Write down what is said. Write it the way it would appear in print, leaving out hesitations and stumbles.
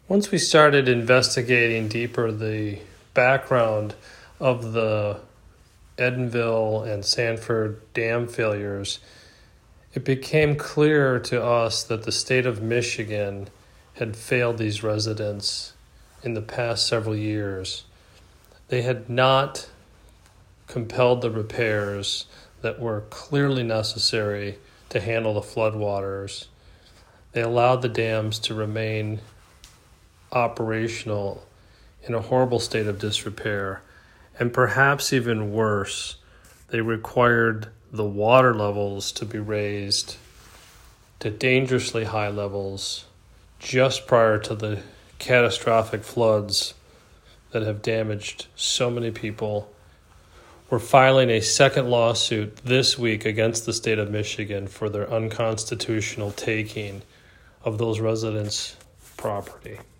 Once we started investigating deeper the background of the Edenville and Sanford dam failures, it became clear to us that the state of Michigan had failed these residents in the past several years. They had not compelled the repairs that were clearly necessary to handle the floodwaters. They allowed the dams to remain operational in a horrible state of disrepair. And perhaps even worse, they required the water levels to be raised to dangerously high levels just prior to the catastrophic floods that have damaged so many people. We're filing a second lawsuit this week against the state of Michigan for their unconstitutional taking of those residents' property.